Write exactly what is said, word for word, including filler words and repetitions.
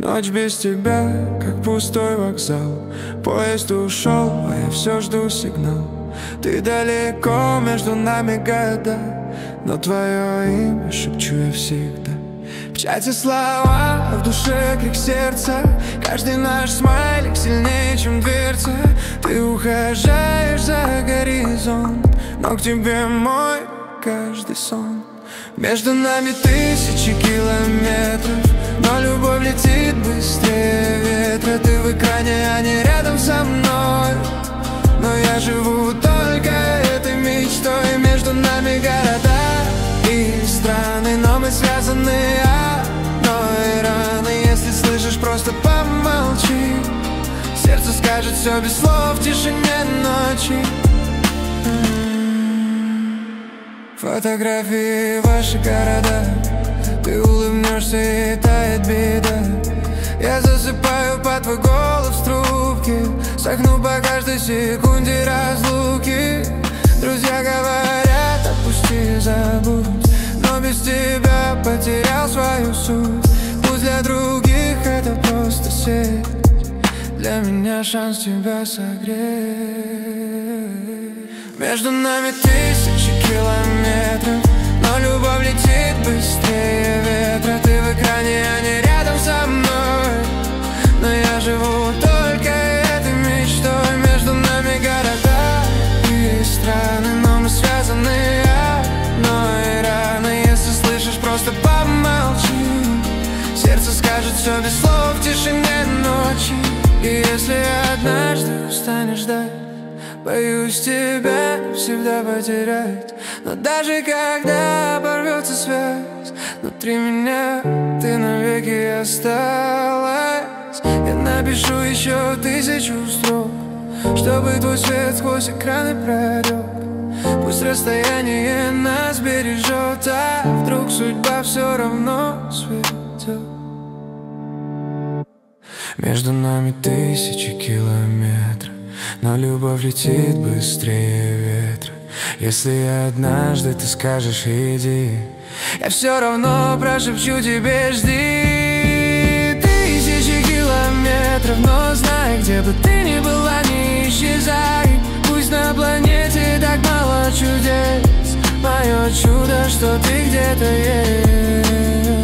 Ночь без тебя, как пустой вокзал. Поезд ушел, а я все жду сигнал. Ты далеко, между нами года, но твое имя шепчу я всегда. В чате слова, а в душе крик сердца. Каждый наш смайлик сильнее, чем дверца. Ты ухажаешь за горизонт, но к тебе мой каждый сон. Между нами тысячи километров, но любовь летит быстрее ветра. Ты в экране, а не рядом со мной, но я живу только этой мечтой. Между нами города и страны, но мы связаны одной раной. Если слышишь, просто помолчи. Сердце скажет все без слов в тишине ночи. Фотографии ваши города, ты улыбнешься и тает беда. Я засыпаю под твой голос в трубке, сохну по каждой секунде разлуки. Друзья говорят, отпусти, забудь, но без тебя потерял свою суть. Пусть для других это просто сеть, для меня шанс тебя согреть. Между нами тысячи километров, но любовь летит быстрее ветра. Ты в экране, а не рядом со мной, но я живу только этой мечтой. Между нами города и страны, но мы связаны одной раной. Если слышишь, просто помолчи. Сердце скажет все без слов в тишине ночи. И если однажды устанешь ждать, боюсь тебя навсегда потерять. Но даже когда порвется связь, внутри меня ты навеки осталась. Я напишу еще тысячу строк, чтобы твой свет сквозь экраны пролег. Пусть расстояние нас бережет, а вдруг судьба все равно сведет. Между нами тысячи километров, но любовь летит быстрее ветра. Если однажды ты скажешь иди, я все равно прошепчу тебе жди. Тысячи километров, но знай, где бы ты ни была, не исчезай. Пусть на планете так мало чудес, мое чудо, что ты где-то есть.